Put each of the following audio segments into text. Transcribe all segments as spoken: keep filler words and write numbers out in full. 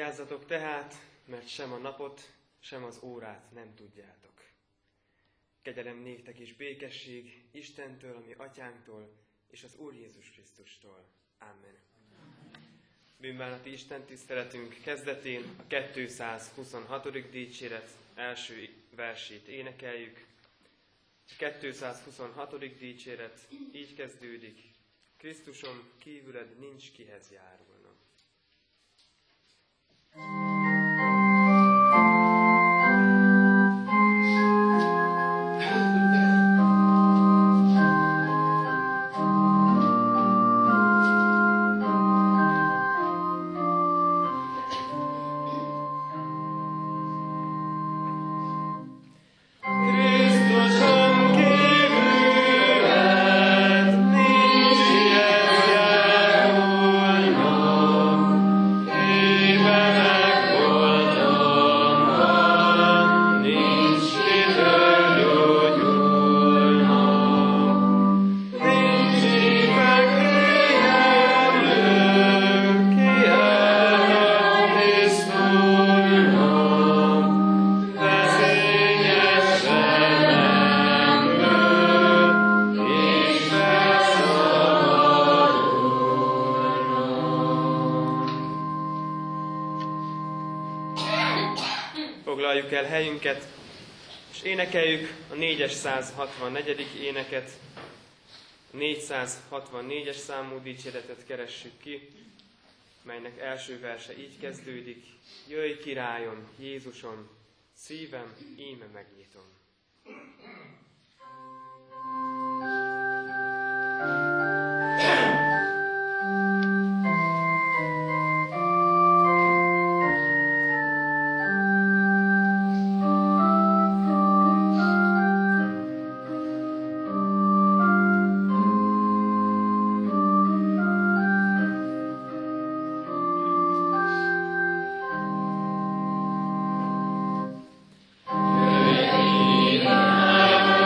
Vigyázzatok tehát, mert sem a napot, sem az órát nem tudjátok. Kegyelem néktek és békesség Istentől, ami Atyánktól, és az Úr Jézus Krisztustól. Amen. Bűnbánati Isten tiszteletünk kezdetén a kétszázhuszonhatodik dicséret első versét énekeljük. A kétszázhuszonhatodik dicséret így kezdődik: Krisztusom, kívüled nincs kihez járulna. Foglaljuk el helyünket, és énekeljük a négyszázhatvannegyedik éneket, a négyszázhatvannégyes számú dicséretet keressük ki, melynek első verse így kezdődik: Jöjj, királyom, Jézusom, szívem íme megnyitom. Jöjj, királyom,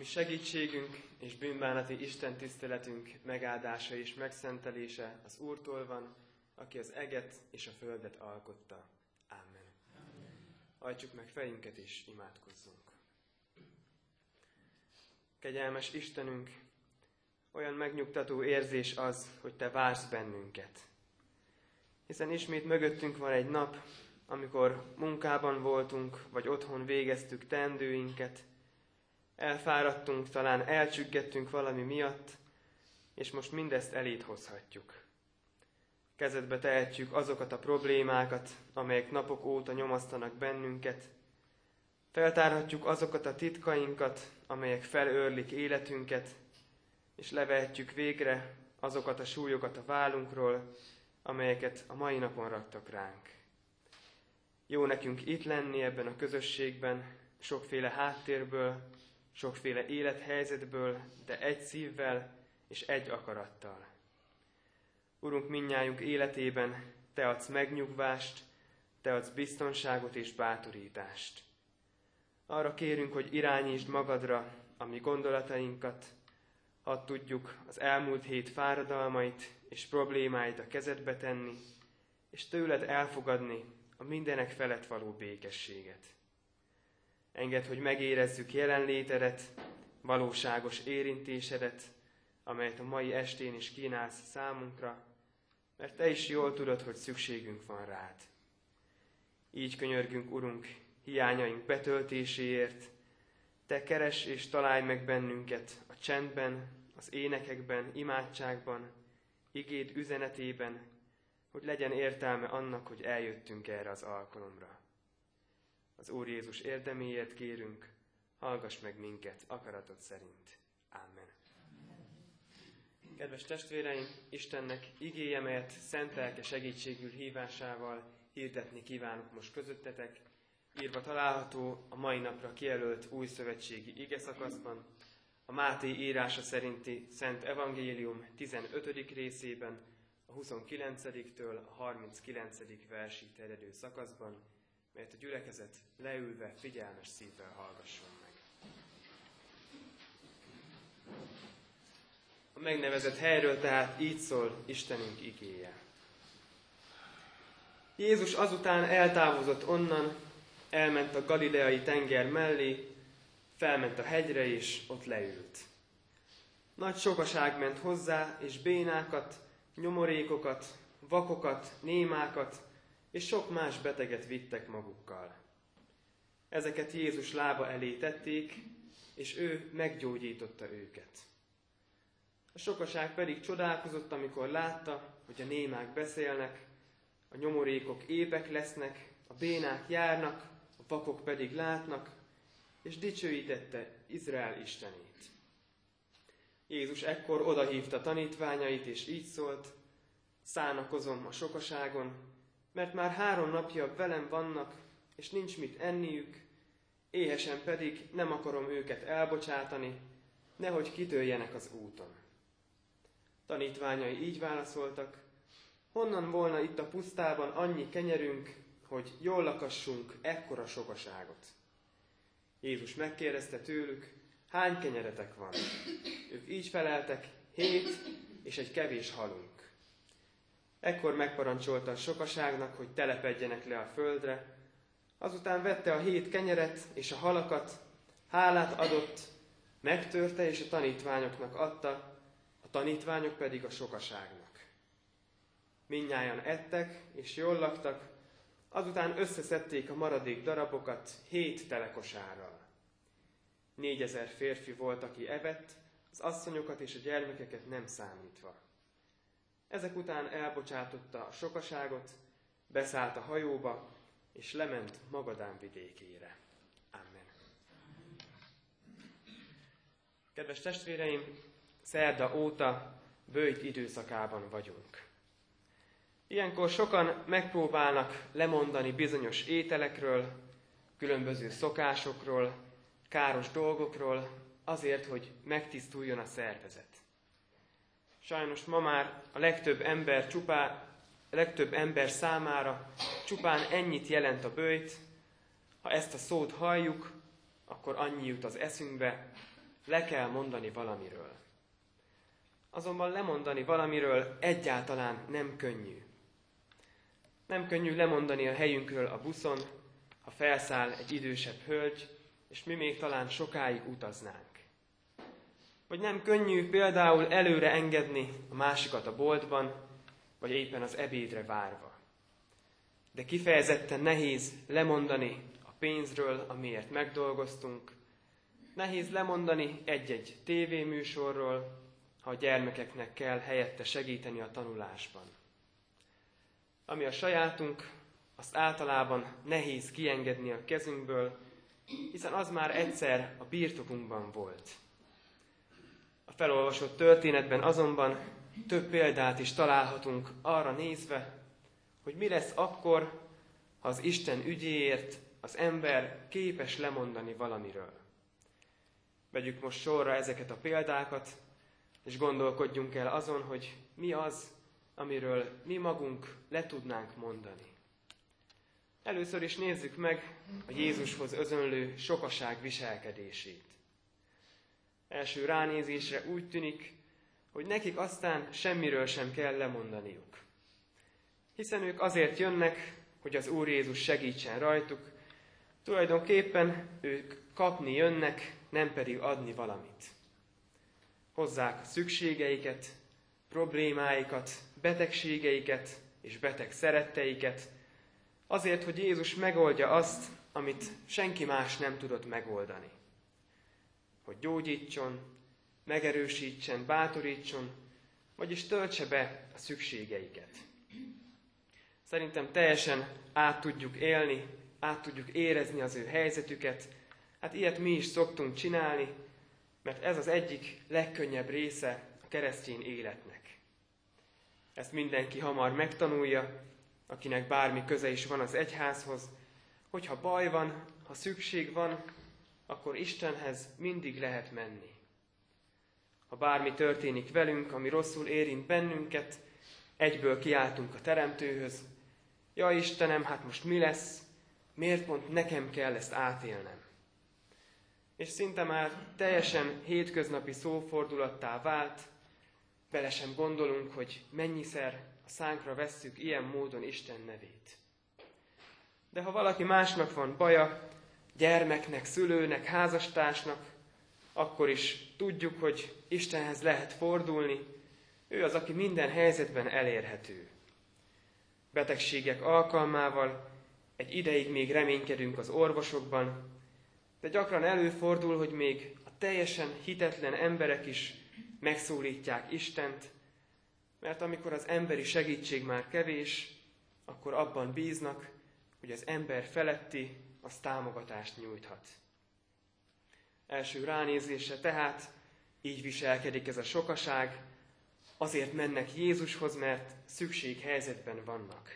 mi segítségünk és bűnbánati Isten tiszteletünk megáldása és megszentelése az Úrtól van, aki az eget és a földet alkotta. Amen. Hajtsuk meg fejünket és imádkozzunk. Kegyelmes Istenünk, olyan megnyugtató érzés az, hogy Te vársz bennünket. Hiszen ismét mögöttünk van egy nap, amikor munkában voltunk, vagy otthon végeztük teendőinket, elfáradtunk, talán elcsüggettünk valami miatt, és most mindezt eléd hozhatjuk. Kezedbe tehetjük azokat a problémákat, amelyek napok óta nyomasztanak bennünket. Feltárhatjuk azokat a titkainkat, amelyek felőrlik életünket, és levehetjük végre azokat a súlyokat a vállunkról, amelyeket a mai napon raktak ránk. Jó nekünk itt lenni ebben a közösségben, sokféle háttérből, sokféle élethelyzetből, de egy szívvel és egy akarattal. Urunk, mindnyájunk életében Te adsz megnyugvást, Te adsz biztonságot és bátorítást. Arra kérünk, hogy irányítsd magadra a mi gondolatainkat, hadd tudjuk az elmúlt hét fáradalmait és problémáit a kezedbe tenni, és tőled elfogadni a mindenek felett való békességet. Engedd, hogy megérezzük jelenlétedet, valóságos érintésedet, amelyet a mai estén is kínálsz számunkra, mert Te is jól tudod, hogy szükségünk van rád. Így könyörgünk, Urunk, hiányaink betöltéséért. Te keress és találj meg bennünket a csendben, az énekekben, imádságban, igéd üzenetében, hogy legyen értelme annak, hogy eljöttünk erre az alkalomra. Az Úr Jézus érdeméért kérünk, hallgass meg minket akaratod szerint. Amen. Kedves testvéreim, Istennek igéje, melyet szent lelke segítségül hívásával hirdetni kívánok most közöttetek, írva található a mai napra kijelölt új szövetségi igeszakaszban, a Máté írása szerinti Szent Evangélium tizenötödik részében, a huszonkilencediktől a harminckilencedik versig terjedő szakaszban, melyet a gyülekezet leülve figyelmes szívvel hallgasson meg. A megnevezett helyről tehát így szól Istenünk igéje. Jézus azután eltávozott onnan, elment a galileai tenger mellé, felment a hegyre és ott leült. Nagy sokaság ment hozzá, és bénákat, nyomorékokat, vakokat, némákat, és sok más beteget vittek magukkal. Ezeket Jézus lába elé tették, és ő meggyógyította őket. A sokaság pedig csodálkozott, amikor látta, hogy a némák beszélnek, a nyomorékok épek lesznek, a bénák járnak, a vakok pedig látnak, és dicsőítette Izrael Istenét. Jézus ekkor odahívta tanítványait, és így szólt: szánakozom a sokaságon, mert már három napja velem vannak, és nincs mit enniük, éhesen pedig nem akarom őket elbocsátani, nehogy kitörjenek az úton. Tanítványai így válaszoltak: honnan volna itt a pusztában annyi kenyerünk, hogy jól lakassunk ekkora sokaságot? Jézus megkérdezte tőlük: hány kenyeretek van? Ők így feleltek: hét, és egy kevés halunk. Ekkor megparancsolta a sokaságnak, hogy telepedjenek le a földre, azután vette a hét kenyeret és a halakat, hálát adott, megtörte és a tanítványoknak adta, a tanítványok pedig a sokaságnak. Mindnyájan ettek és jól laktak, azután összeszedték a maradék darabokat hét telekosárral. Négyezer férfi volt, aki evett, az asszonyokat és a gyermekeket nem számítva. Ezek után elbocsátotta a sokaságot, beszállt a hajóba, és lement Magadán vidékére. Amen. Kedves testvéreim, szerda óta böjt időszakában vagyunk. Ilyenkor sokan megpróbálnak lemondani bizonyos ételekről, különböző szokásokról, káros dolgokról, azért, hogy megtisztuljon a szervezet. Sajnos ma már a legtöbb ember, csupán, a legtöbb ember számára csupán ennyit jelent a böjt. Ha ezt a szót halljuk, akkor annyi jut az eszünkbe: le kell mondani valamiről. Azonban lemondani valamiről egyáltalán nem könnyű. Nem könnyű lemondani a helyünkről a buszon, ha felszáll egy idősebb hölgy, és mi még talán sokáig utaznánk. Vagy nem könnyű például előre engedni a másikat a boltban, vagy éppen az ebédre várva. De kifejezetten nehéz lemondani a pénzről, amiért megdolgoztunk. Nehéz lemondani egy-egy tévéműsorról, ha a gyermekeknek kell helyette segíteni a tanulásban. Ami a sajátunk, azt általában nehéz kiengedni a kezünkből, hiszen az már egyszer a birtokunkban volt. A felolvasott történetben azonban több példát is találhatunk arra nézve, hogy mi lesz akkor, ha az Isten ügyéért az ember képes lemondani valamiről. Vegyük most sorra ezeket a példákat, és gondolkodjunk el azon, hogy mi az, amiről mi magunk le tudnánk mondani. Először is nézzük meg a Jézushoz özönlő sokaság viselkedését. Első ránézésre úgy tűnik, hogy nekik aztán semmiről sem kell lemondaniuk. Hiszen ők azért jönnek, hogy az Úr Jézus segítsen rajtuk, tulajdonképpen ők kapni jönnek, nem pedig adni valamit. Hozzák a szükségeiket, problémáikat, betegségeiket és beteg szeretteiket, azért, hogy Jézus megoldja azt, amit senki más nem tudott megoldani. Hogy gyógyítson, megerősítsen, bátorítson, vagyis töltse be a szükségeiket. Szerintem teljesen át tudjuk élni, át tudjuk érezni az ő helyzetüket. Hát ilyet mi is szoktunk csinálni, mert ez az egyik legkönnyebb része a keresztény életnek. Ezt mindenki hamar megtanulja, akinek bármi köze is van az egyházhoz, hogy ha baj van, ha szükség van, akkor Istenhez mindig lehet menni. Ha bármi történik velünk, ami rosszul érint bennünket, egyből kiáltunk a Teremtőhöz. Ja Istenem, hát most mi lesz? Miért pont nekem kell ezt átélnem? És szinte már teljesen hétköznapi szófordulattá vált, bele sem gondolunk, hogy mennyiszer a szánkra vesszük ilyen módon Isten nevét. De ha valaki másnak van baja, gyermeknek, szülőnek, házastársnak, akkor is tudjuk, hogy Istenhez lehet fordulni, ő az, aki minden helyzetben elérhető. Betegségek alkalmával egy ideig még reménykedünk az orvosokban, de gyakran előfordul, hogy még a teljesen hitetlen emberek is megszólítják Istent, mert amikor az emberi segítség már kevés, akkor abban bíznak, hogy az ember feletti az támogatást nyújthat. Első ránézésre tehát így viselkedik ez a sokaság, azért mennek Jézushoz, mert szükséghelyzetben vannak.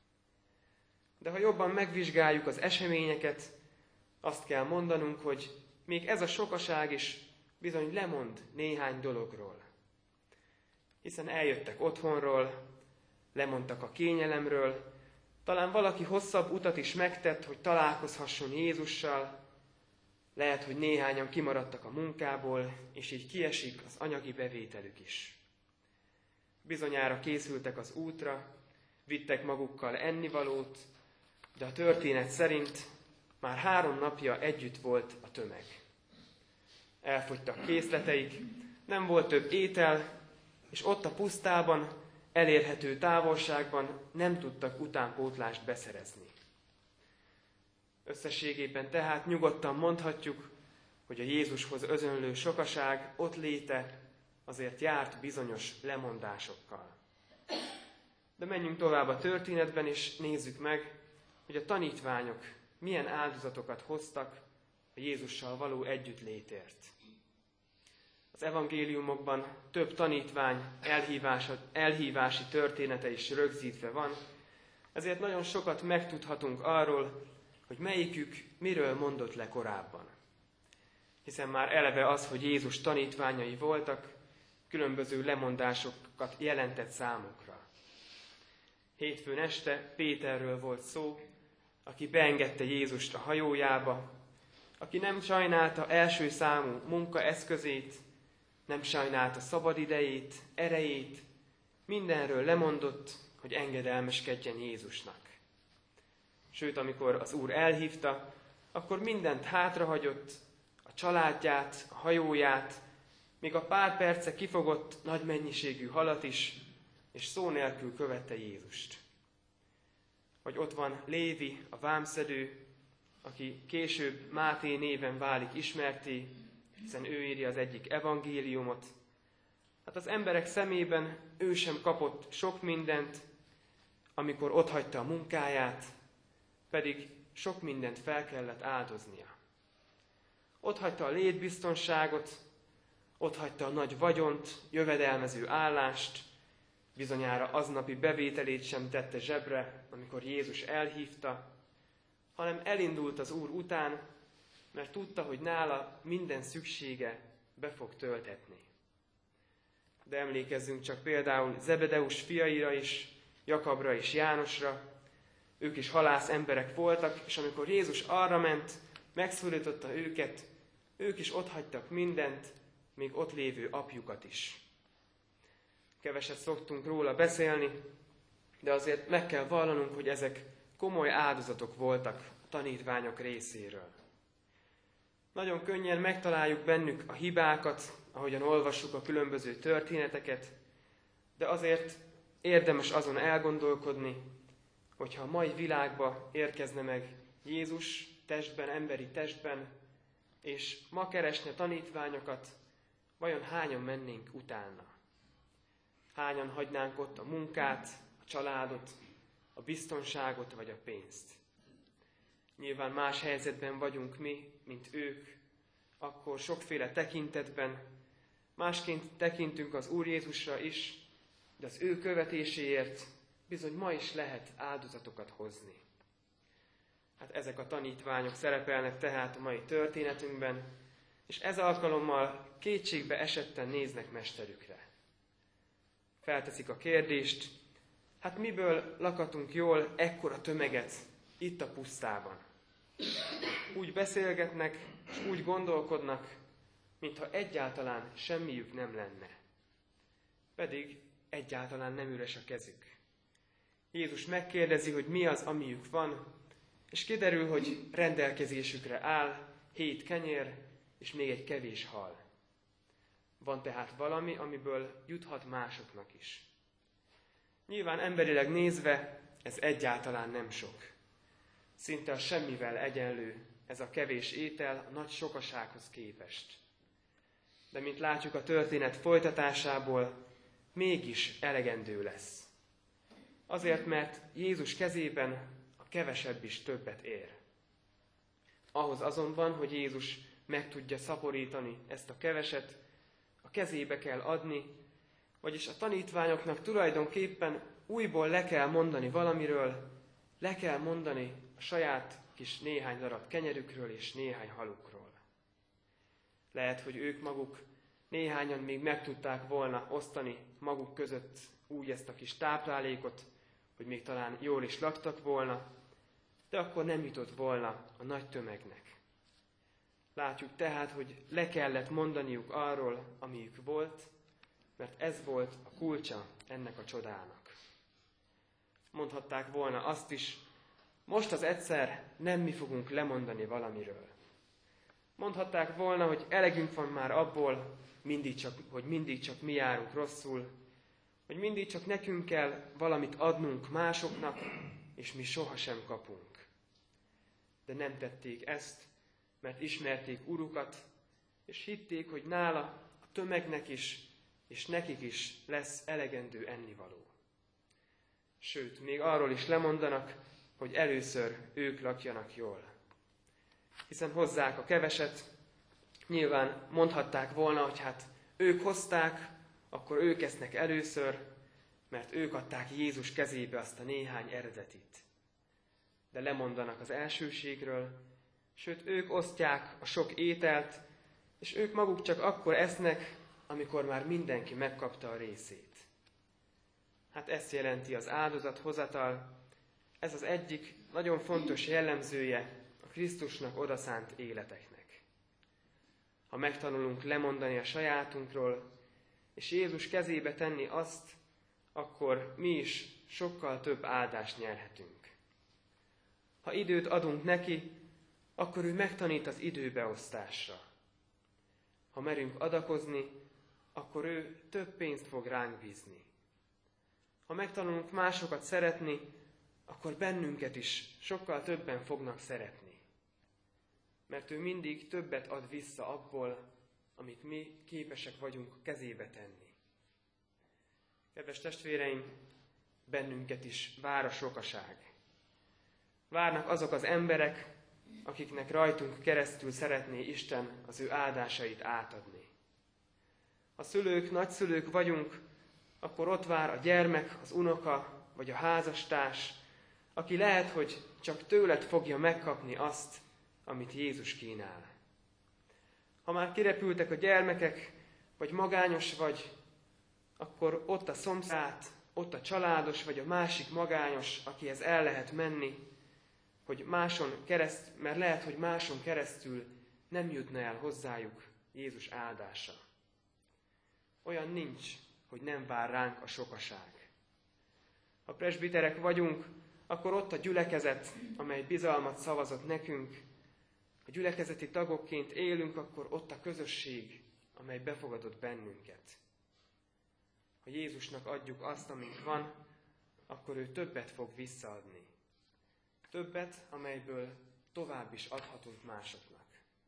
De ha jobban megvizsgáljuk az eseményeket, azt kell mondanunk, hogy még ez a sokaság is bizony lemond néhány dologról. Hiszen eljöttek otthonról, lemondtak a kényelemről, talán valaki hosszabb utat is megtett, hogy találkozhasson Jézussal, lehet, hogy néhányan kimaradtak a munkából, és így kiesik az anyagi bevételük is. Bizonyára készültek az útra, vittek magukkal ennivalót, de a történet szerint már három napja együtt volt a tömeg. Elfogytak készleteik, nem volt több étel, és ott a pusztában, elérhető távolságban nem tudtak utánpótlást beszerezni. Összességében tehát nyugodtan mondhatjuk, hogy a Jézushoz özönlő sokaság ott léte azért járt bizonyos lemondásokkal. De menjünk tovább a történetben, és nézzük meg, hogy a tanítványok milyen áldozatokat hoztak a Jézussal való együttlétért. Az evangéliumokban több tanítvány elhívási története is rögzítve van, ezért nagyon sokat megtudhatunk arról, hogy melyikük miről mondott le korábban. Hiszen már eleve az, hogy Jézus tanítványai voltak, különböző lemondásokat jelentett számukra. Hétfőn este Péterről volt szó, aki beengedte Jézust a hajójába, aki nem sajnálta első számú munkaeszközét, nem sajnálta szabadidejét, erejét, mindenről lemondott, hogy engedelmeskedjen Jézusnak. Sőt, amikor az Úr elhívta, akkor mindent hátrahagyott, a családját, a hajóját, még a pár perce kifogott nagy mennyiségű halat is, és szó nélkül követte Jézust. Vagy ott van Lévi, a vámszedő, aki később Máté néven válik ismertté, hiszen ő írja az egyik evangéliumot. Hát az emberek szemében ő sem kapott sok mindent, amikor otthagyta a munkáját, pedig sok mindent fel kellett áldoznia. Otthagyta a létbiztonságot, otthagyta a nagy vagyont, jövedelmező állást, bizonyára aznapi bevételét sem tette zsebre, amikor Jézus elhívta, hanem elindult az Úr után, mert tudta, hogy nála minden szüksége be fog tölthetni. De emlékezzünk csak például Zebedeus fiaira is, Jakabra és Jánosra. Ők is halász emberek voltak, és amikor Jézus arra ment, megszólította őket, ők is otthagytak mindent, még ott lévő apjukat is. Keveset szoktunk róla beszélni, de azért meg kell vallanunk, hogy ezek komoly áldozatok voltak a tanítványok részéről. Nagyon könnyen megtaláljuk bennük a hibákat, ahogyan olvassuk a különböző történeteket, de azért érdemes azon elgondolkodni, hogyha a mai világba érkezne meg Jézus testben, emberi testben, és ma keresne tanítványokat, vajon hányan mennénk utána? Hányan hagynánk ott a munkát, a családot, a biztonságot vagy a pénzt? Nyilván más helyzetben vagyunk mi, mint ők, akkor sokféle tekintetben, másként tekintünk az Úr Jézusra is, de az ő követéséért bizony ma is lehet áldozatokat hozni. Hát ezek a tanítványok szerepelnek tehát a mai történetünkben, és ez alkalommal kétségbe esetten néznek mesterükre. Felteszik a kérdést, hát miből lakatunk jól ekkora tömeget itt a pusztában? Úgy beszélgetnek, és úgy gondolkodnak, mintha egyáltalán semmiük nem lenne. Pedig egyáltalán nem üres a kezük. Jézus megkérdezi, hogy mi az, amiük van, és kiderül, hogy rendelkezésükre áll hét kenyér, és még egy kevés hal. Van tehát valami, amiből juthat másoknak is. Nyilván emberileg nézve ez egyáltalán nem sok. Szinte a semmivel egyenlő ez a kevés étel a nagy sokasághoz képest. De mint látjuk a történet folytatásából, mégis elegendő lesz. Azért, mert Jézus kezében a kevesebb is többet ér. Ahhoz azonban, hogy Jézus meg tudja szaporítani ezt a keveset, a kezébe kell adni, vagyis a tanítványoknak tulajdonképpen újból le kell mondani valamiről, le kell mondani a saját kis néhány darab kenyerükről és néhány halukról. Lehet, hogy ők maguk néhányan még meg tudták volna osztani maguk között úgy ezt a kis táplálékot, hogy még talán jól is laktak volna, de akkor nem jutott volna a nagy tömegnek. Látjuk tehát, hogy le kellett mondaniuk arról, amiük volt, mert ez volt a kulcsa ennek a csodának. Mondhatták volna azt is, most az egyszer nem mi fogunk lemondani valamiről. Mondhatták volna, hogy elegünk van már abból, mindig csak, hogy mindig csak mi járunk rosszul, hogy mindig csak nekünk kell valamit adnunk másoknak, és mi sohasem kapunk. De nem tették ezt, mert ismerték Urukat, és hitték, hogy nála a tömegnek is, és nekik is lesz elegendő ennivaló. Sőt, még arról is lemondanak, hogy először ők lakjanak jól. Hiszen hozzák a keveset, nyilván mondhatták volna, hogy hát ők hozták, akkor ők esznek először, mert ők adták Jézus kezébe azt a néhány eredetit. De lemondanak az elsőségről, sőt, ők osztják a sok ételt, és ők maguk csak akkor esznek, amikor már mindenki megkapta a részét. Hát ezt jelenti az áldozathozatal, ez az egyik nagyon fontos jellemzője a Krisztusnak odaszánt életeknek. Ha megtanulunk lemondani a sajátunkról, és Jézus kezébe tenni azt, akkor mi is sokkal több áldást nyerhetünk. Ha időt adunk neki, akkor ő megtanít az időbeosztásra. Ha merünk adakozni, akkor ő több pénzt fog ránk bízni. Ha megtanulunk másokat szeretni, akkor bennünket is sokkal többen fognak szeretni. Mert ő mindig többet ad vissza abból, amit mi képesek vagyunk kezébe tenni. Kedves testvéreim, bennünket is vár a sokaság. Várnak azok az emberek, akiknek rajtunk keresztül szeretné Isten az ő áldásait átadni. Ha szülők, nagyszülők vagyunk, akkor ott vár a gyermek, az unoka vagy a házastárs, aki lehet, hogy csak tőled fogja megkapni azt, amit Jézus kínál. Ha már kirepültek a gyermekek, vagy magányos vagy, akkor ott a szomszéd, ott a családos, vagy a másik magányos, akihez el lehet menni, hogy máson kereszt, mert lehet, hogy máson keresztül nem jutna el hozzájuk Jézus áldása. Olyan nincs, hogy nem vár ránk a sokaság. Ha presbiterek vagyunk, akkor ott a gyülekezet, amely bizalmat szavazott nekünk. Ha gyülekezeti tagokként élünk, akkor ott a közösség, amely befogadott bennünket. Ha Jézusnak adjuk azt, amink van, akkor ő többet fog visszaadni. Többet, amelyből tovább is adhatunk másoknak.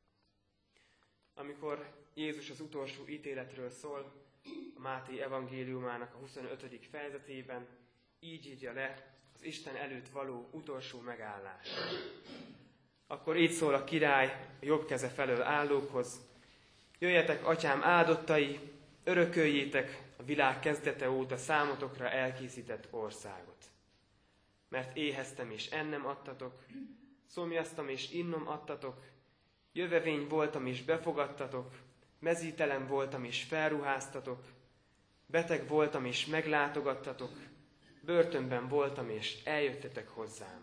Amikor Jézus az utolsó ítéletről szól, a Máté evangéliumának a huszonötödik fejezetében, így írja le az Isten előtt való utolsó megállás. Akkor így szól a király a jobb keze felől állókhoz: jöjjetek, atyám áldottai, örököljétek a világ kezdete óta számotokra elkészített országot. Mert éheztem és ennem adtatok, szomjaztam és innom adtatok, jövevény voltam és befogadtatok, mezítelen voltam és felruháztatok, beteg voltam és meglátogattatok, börtönben voltam és eljöttetek hozzám.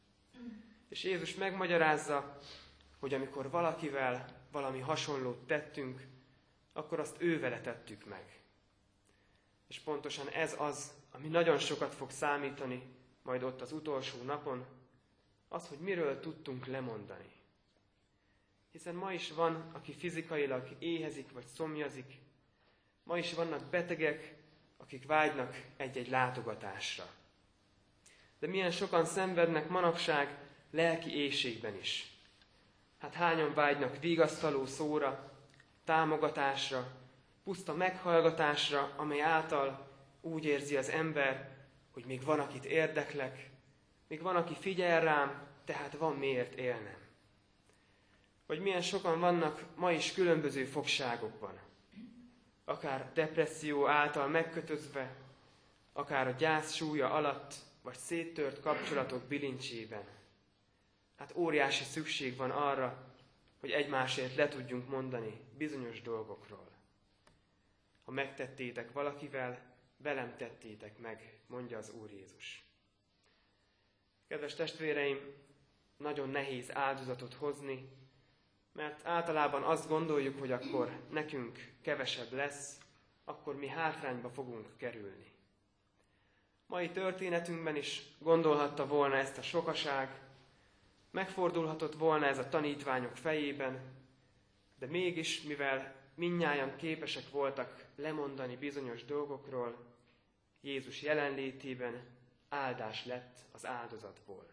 És Jézus megmagyarázza, hogy amikor valakivel valami hasonlót tettünk, akkor azt ő vele tettük meg. És pontosan ez az, ami nagyon sokat fog számítani majd ott az utolsó napon, az, hogy miről tudtunk lemondani. Hiszen ma is van, aki fizikailag éhezik vagy szomjazik, ma is vannak betegek, akik vágynak egy-egy látogatásra. De milyen sokan szenvednek manapság lelki éhségben is. Hát hányan vágynak vigasztaló szóra, támogatásra, puszta meghallgatásra, amely által úgy érzi az ember, hogy még van, akit érdeklek, még van, aki figyel rám, tehát van miért élnem. Vagy milyen sokan vannak ma is különböző fogságokban, akár depresszió által megkötözve, akár a gyász súlya alatt, vagy széttört kapcsolatok bilincsében. Hát óriási szükség van arra, hogy egymásért le tudjunk mondani bizonyos dolgokról. Ha megtettétek valakivel, velem tettétek meg, mondja az Úr Jézus. Kedves testvéreim, nagyon nehéz áldozatot hozni, mert általában azt gondoljuk, hogy akkor nekünk kevesebb lesz, akkor mi hátrányba fogunk kerülni. Mai történetünkben is gondolhatta volna ezt a sokaság, megfordulhatott volna ez a tanítványok fejében, de mégis, mivel mindnyájan képesek voltak lemondani bizonyos dolgokról, Jézus jelenlétében áldás lett az áldozatból.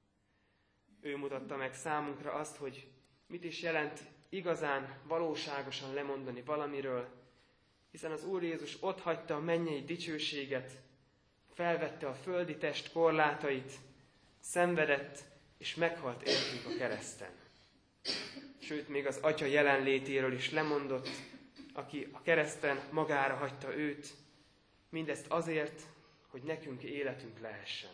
Ő mutatta meg számunkra azt, hogy mit is jelent igazán, valóságosan lemondani valamiről, hiszen az Úr Jézus otthagyta a mennyei dicsőséget, felvette a földi test korlátait, szenvedett és meghalt értünk a kereszten. Sőt, még az Atya jelenlétéről is lemondott, aki a kereszten magára hagyta őt, mindezt azért, hogy nekünk életünk lehessen.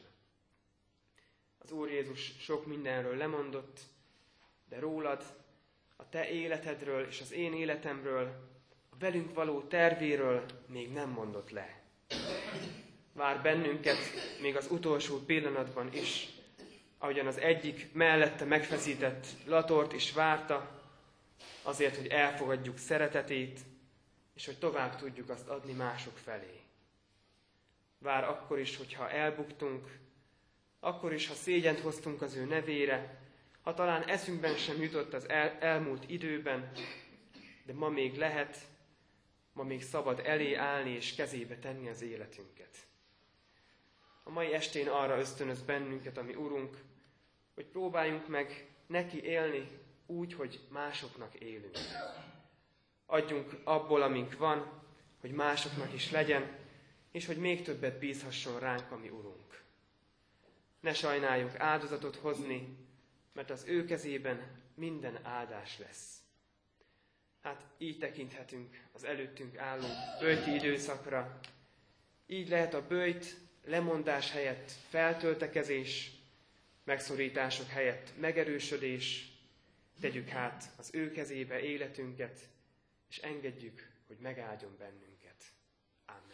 Az Úr Jézus sok mindenről lemondott, de rólad, a te életedről és az én életemről, a velünk való tervéről még nem mondott le. Vár bennünket még az utolsó pillanatban is, ahogyan az egyik mellette megfeszített latort is várta, azért, hogy elfogadjuk szeretetét, és hogy tovább tudjuk azt adni mások felé. Vár akkor is, hogyha elbuktunk, akkor is, ha szégyent hoztunk az ő nevére, ha talán eszünkben sem jutott az el, elmúlt időben, de ma még lehet, ma még szabad elé állni és kezébe tenni az életünket. A mai estén arra ösztönöz bennünket, ami Urunk, hogy próbáljunk meg neki élni úgy, hogy másoknak élünk. Adjunk abból, amink van, hogy másoknak is legyen, és hogy még többet bízhasson ránk, ami Urunk. Ne sajnáljuk áldozatot hozni, mert az ő kezében minden áldás lesz. Hát így tekinthetünk az előttünk álló böjti időszakra. Így lehet a böjt lemondás helyett feltöltekezés, megszorítások helyett megerősödés. Tegyük hát az ő kezébe életünket, és engedjük, hogy megáldjon bennünket. Amen.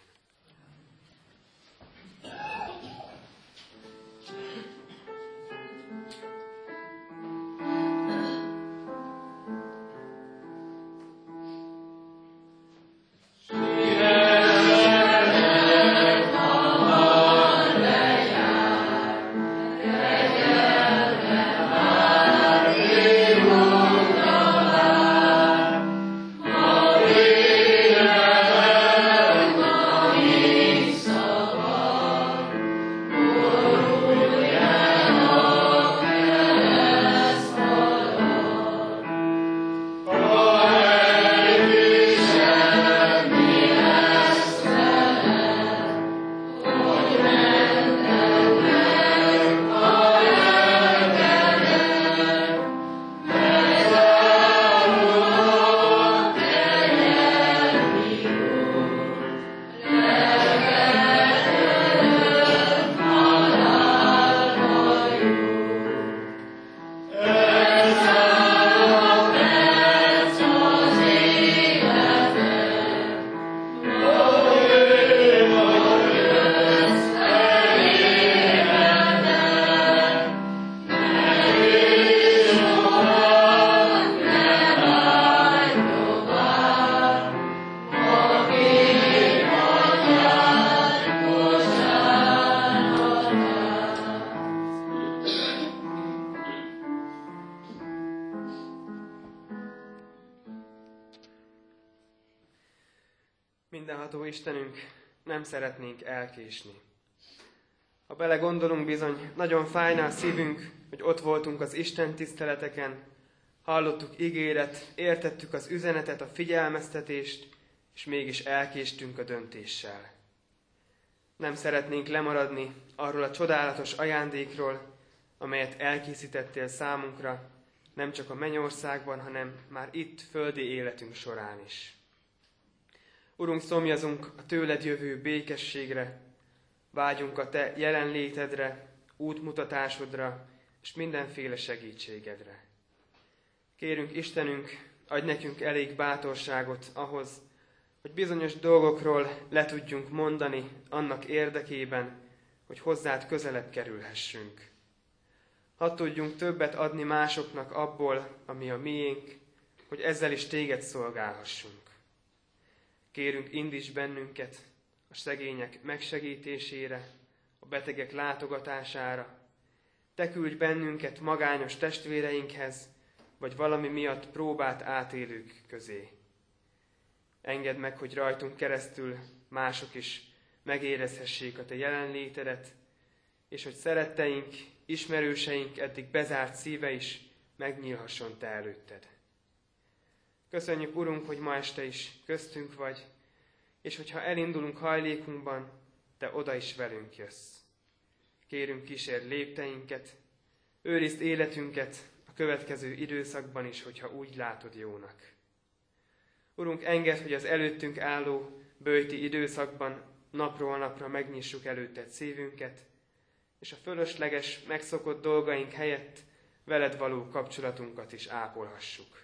Mindenható Istenünk, nem szeretnénk elkésni. Ha belegondolunk, bizony, nagyon fájna a szívünk, hogy ott voltunk az Isten tiszteleteken, hallottuk ígéret, értettük az üzenetet, a figyelmeztetést, és mégis elkéstünk a döntéssel. Nem szeretnénk lemaradni arról a csodálatos ajándékról, amelyet elkészítettél számunkra, nem csak a mennyországban, hanem már itt, földi életünk során is. Urunk, szomjazunk a tőled jövő békességre, vágyunk a te jelenlétedre, útmutatásodra és mindenféle segítségedre. Kérünk, Istenünk, adj nekünk elég bátorságot ahhoz, hogy bizonyos dolgokról le tudjunk mondani annak érdekében, hogy hozzád közelebb kerülhessünk. Hadd tudjunk többet adni másoknak abból, ami a miénk, hogy ezzel is téged szolgálhassunk. Kérünk, indíts bennünket a szegények megsegítésére, a betegek látogatására. Te küldj bennünket magányos testvéreinkhez, vagy valami miatt próbát átélők közé. Engedd meg, hogy rajtunk keresztül mások is megérezhessék a te jelenlétedet, és hogy szeretteink, ismerőseink eddig bezárt szíve is megnyílhasson te előtted. Köszönjük, Urunk, hogy ma este is köztünk vagy, és hogyha elindulunk hajlékunkban, te oda is velünk jössz. Kérünk, kísérd lépteinket, őrizd életünket a következő időszakban is, hogyha úgy látod jónak. Urunk, engedd, hogy az előttünk álló böjti időszakban napról napra megnyissuk előtted szívünket, és a fölösleges, megszokott dolgaink helyett veled való kapcsolatunkat is ápolhassuk.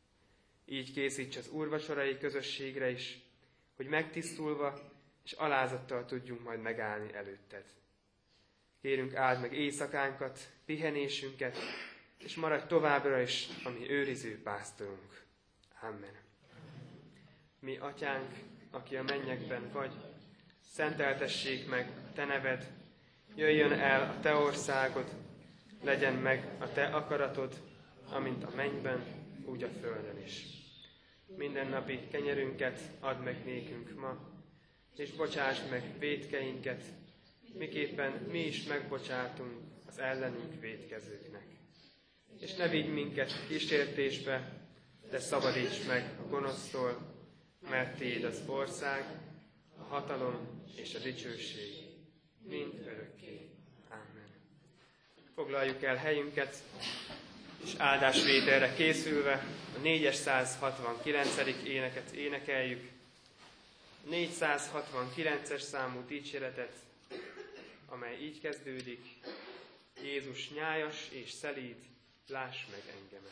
Így készíts az úrvacsorai közösségre is, hogy megtisztulva és alázattal tudjunk majd megállni előtted. Kérünk, áld meg éjszakánkat, pihenésünket, és maradj továbbra is a mi őriző pásztorunk. Amen. Mi atyánk, aki a mennyekben vagy, szenteltessék meg te neved, jöjjön el a te országod, legyen meg a te akaratod, amint a mennyben, úgy a földön is. Mindennapi kenyerünket add meg nékünk ma, és bocsásd meg vétkeinket, miképpen mi is megbocsátunk az ellenünk vétkezőknek. És ne vigy minket kísértésbe, de szabadíts meg a gonosztól, mert tiéd az ország, a hatalom és a dicsőség, mind örökké. Amen. Foglaljuk el helyünket, és áldásvételre készülve a négyszázhatvankilencedik éneket énekeljük. A négyszázhatvankilences számú dicséretet, amely így kezdődik: Jézus nyájas és szelíd, láss meg engemet.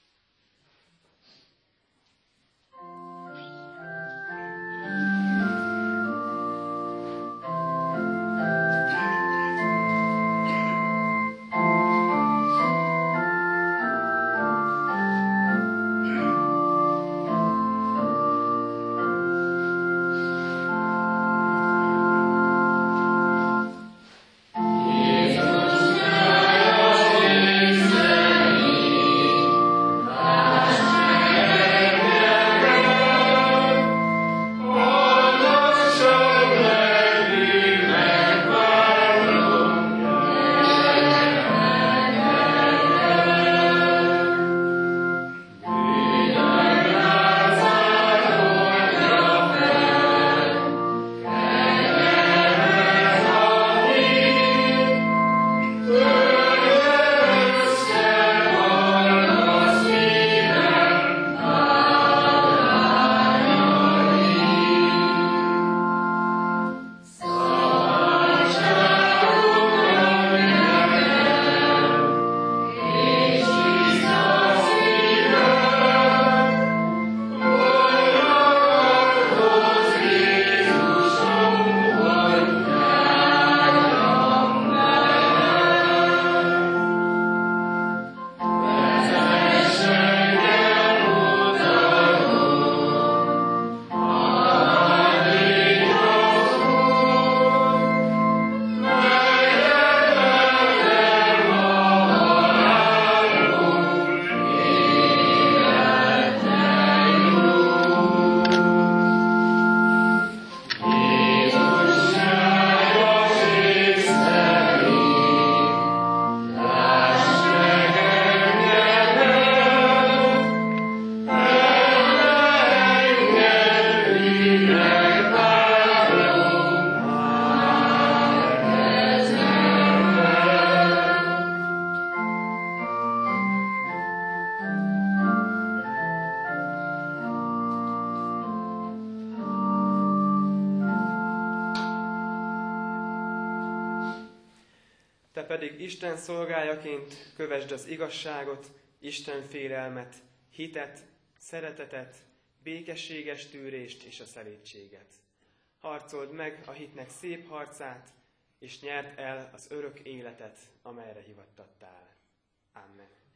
Te pedig Isten szolgájaként kövesd az igazságot, Isten félelmet, hitet, szeretetet, békességes tűrést és a szelídséget. Harcold meg a hitnek szép harcát, és nyerd el az örök életet, amelyre hivattattál. Amen.